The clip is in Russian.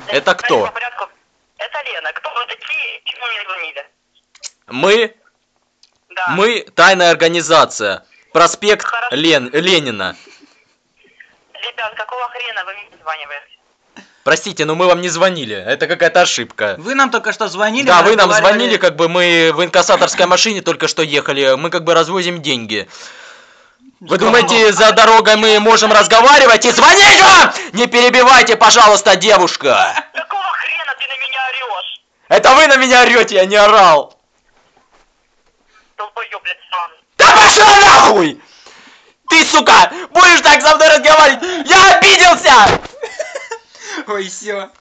Это кто? По порядку. Это Лена. Кто вы такие? Чему мне звонили? Мы? Да. Мы тайная организация. Проспект Ленина. Ребят, какого хрена вы мне званиваете? Простите, но мы вам не звонили. Это какая-то ошибка. Вы нам только что звонили. Да, вы нам звонили, как бы мы в инкассаторской машине только что ехали. Мы как бы развозим деньги. Вы думаете, за дорогой мы можем разговаривать и звонить вам? Не перебивайте, пожалуйста, девушка. Какого хрена ты на меня орешь? Это вы на меня орете, я не орал. Долбоёб, блядь, сам. Да пошла нахуй! Ты, сука, будешь так со мной разговаривать? Я обиделся! Ой, все.